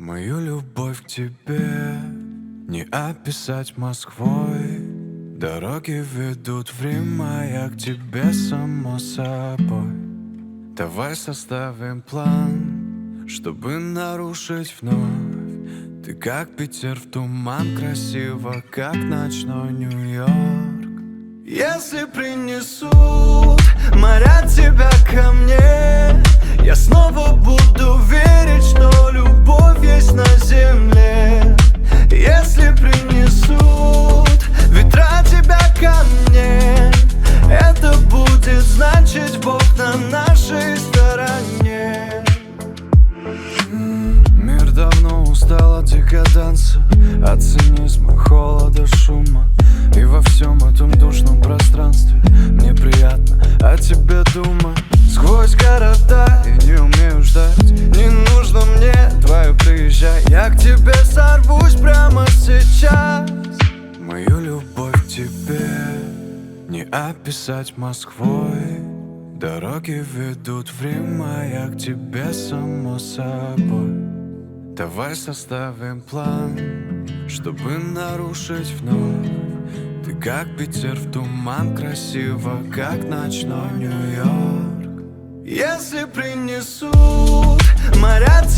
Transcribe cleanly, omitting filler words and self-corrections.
Мою любовь к тебе не описать Москвой. Дороги ведут в Рим, а я к тебе само собой. Давай составим план, чтобы нарушить вновь. Ты как Питер в туман, красиво, как ночной Нью-Йорк. Если принесут моря тебя ко мне, я снова буду верить, что любовь есть на земле. Если принесут ветра тебя ко мне, это будет значить, Бог на нашей стороне. Мир давно устал от декаданса, от цинизма, холода, шума. И во всем этом душном пространстве мне приятно о тебе думать. Сквозь города я не умею ждать. Не нужно мне твое приезжай, я к тебе сорвусь прямо сейчас. Мою любовь к тебе не описать Москвой. Дороги ведут в Рим, а я к тебе само собой. Давай составим план, чтобы нарушить вновь. Ты как Питер в туман, красиво, как ночной Нью-Йорк. Если принесут моря